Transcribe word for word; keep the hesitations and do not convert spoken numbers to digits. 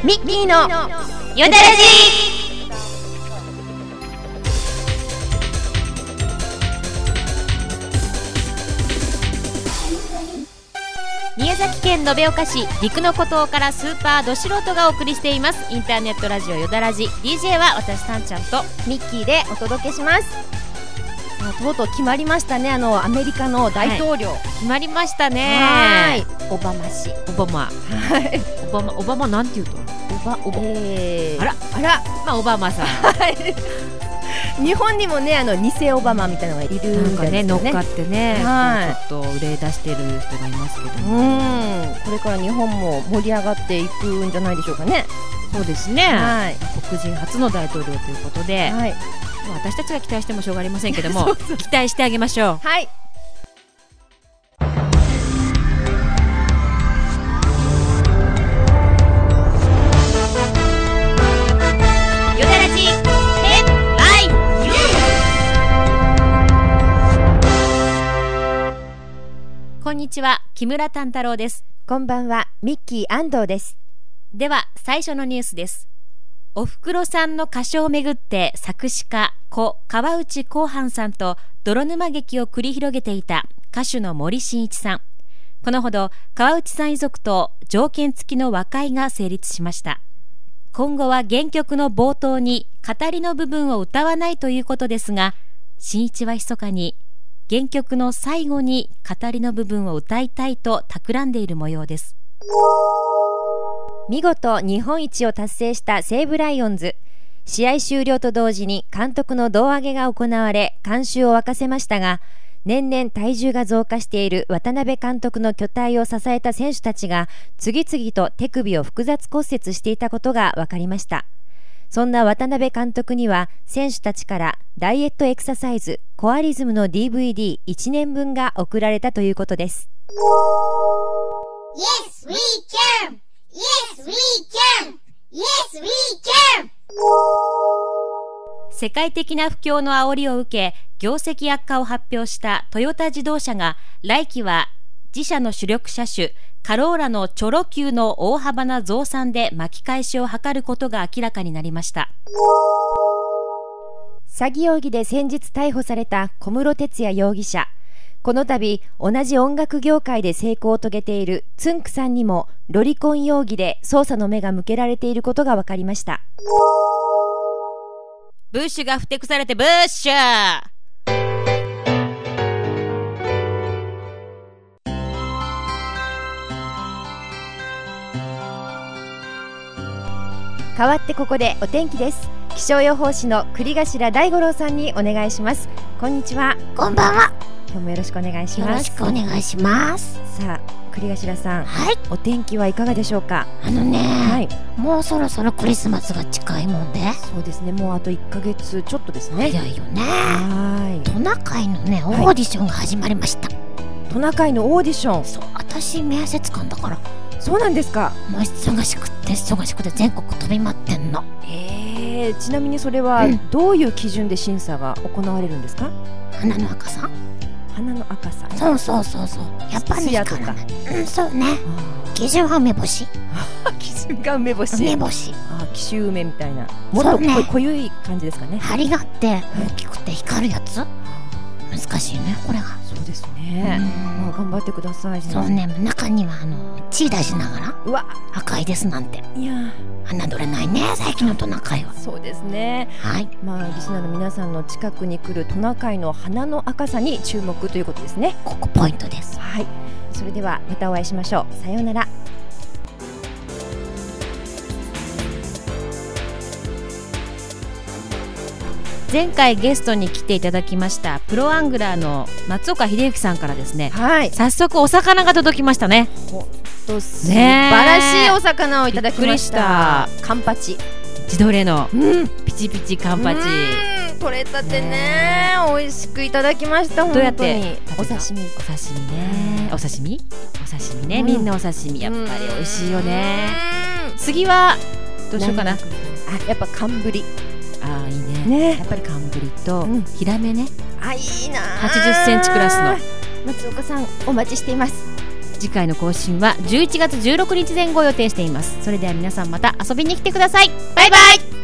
ミッキーのよだらじ。宮崎県延岡市陸の孤島からスーパーど素人がお送りしていますインターネットラジオよだらじ。 ディージェー は私たんちゃんとミッキーでお届けします。とうとう決まりましたね、あのアメリカの大統領、はい、 決まりましたね。 はい、オバマ氏。 オバマ、はい、オバマ、オバマなんて言うとオバオバ、えー、あらあら、まあオバマさん、はい、 日本にもね、あの偽オバマみたいなのがいるんですよね。 なんかね、乗っかってね、 はい、 ちょっと憂い出してる人がいますけども、 うん、これから日本も盛り上がっていくんじゃないでしょうかね。 そうですね、はい、黒人初の大統領ということで、はい、私たちが期待してもしょうがありませんけどもそうそう、期待してあげましょう。 はい。 よだらじヘッライン。こんにちは、木村丹太郎です。 こんばんは、ミッキー安藤です。 では最初のニュースです。おふくろさんの歌唱をめぐって作詞家故川内広範さんと泥沼劇を繰り広げていた歌手の森進一さん。このほど川内さん遺族と条件付きの和解が成立しました。今後は原曲の冒頭に語りの部分を歌わないということですが、進一は密かに原曲の最後に語りの部分を歌いたいと企んでいる模様です。 見事日本一を達成した西武ライオンズ。試合終了と同時に監督の胴上げが行われ、観衆を沸かせましたが、年々体重が増加している渡辺監督の巨体を支えた選手たちが次々と手首を複雑骨折していたことが分かりました。そんな渡辺監督には選手たちからダイエットエクササイズコアリズムの ディーブイディーいち 年分が送られたということです。 Yes, we can!Yes, we can! Yes, we can! 世界的な不況の煽りを受け、業績悪化を発表したトヨタ自動車が、来期は自社の主力車種、カローラのチョロ級の大幅な増産で巻き返しを図ることが明らかになりました。 詐欺容疑で先日逮捕された小室哲哉容疑者。この度同じ音楽業界で成功を遂げているつんくさんにもロリコン容疑で捜査の目が向けられていることが分かりました。 ブッシュがふてくされてブッシュー。 代わってここでお天気です。気象予報士の栗頭大五郎さんにお願いします。こんにちは。 こんばんは。 今日もよろしくお願いします。 よろしくお願いします。 さあ栗頭さん、 はい、 お天気はいかがでしょうか。 あのね、はい、もうそろそろクリスマスが近いもんで。 そうですね、もうあといっかげつちょっとですね。 早いよね。 はい、 トナカイのねオーディションが始まりました、はい、 トナカイのオーディション。 そう、私面接官だから。 そうなんですか。 もう忙しくて忙しくて全国飛び回ってんの。 えー、ちなみにそれはどういう基準で審査が行われるんですか。 うん、鼻の赤さ。 鼻の赤さ。 そうそうそうそう。やっぱりからね。うん、そうね。基準は梅干し。 基準が梅干し。 梅干し。 あ、紀州梅みたいな。もっとね、濃ゆい感じですかね。 張りがあって大きくて光るやつ。難しいねこれが。 そうですね。まあ頑張ってください。 そうね。中にはあの血出しながら。うわ、赤いですなんて。 いや。 侮れないね最近のトナカイは。 そうですね。 はい。 まあリスナーの皆さんの近くに来るトナカイの鼻の赤さに注目ということですね。 ここポイントです。 はい。それではまたお会いしましょう。さようなら。 前回ゲストに来ていただきましたプロアングラーの松岡秀幸さんからですね、 はい、 早速お魚が届きましたね。 ほんと素晴らしいお魚をいただきました。カンパチ、 地どれの、 うん、 ピチピチカンパチ、 取れたてね、美味しくいただきました。 どうやってお刺身、 お刺身ね、お刺身お刺身ね、うん、みんなお刺身やっぱり美味しいよね。次はどうしようかな。あ、 やっぱ寒ぶり。 ああいい ね, ねやっぱり寒ぶりと、うん、ヒラメね。 あ、いいな。 はちじゅっセンチクラスの松岡さんお待ちしています。 次回の更新はじゅういちがつじゅうろくにちぜん後を予定しています。それでは皆さんまた遊びに来てください。バイバイ。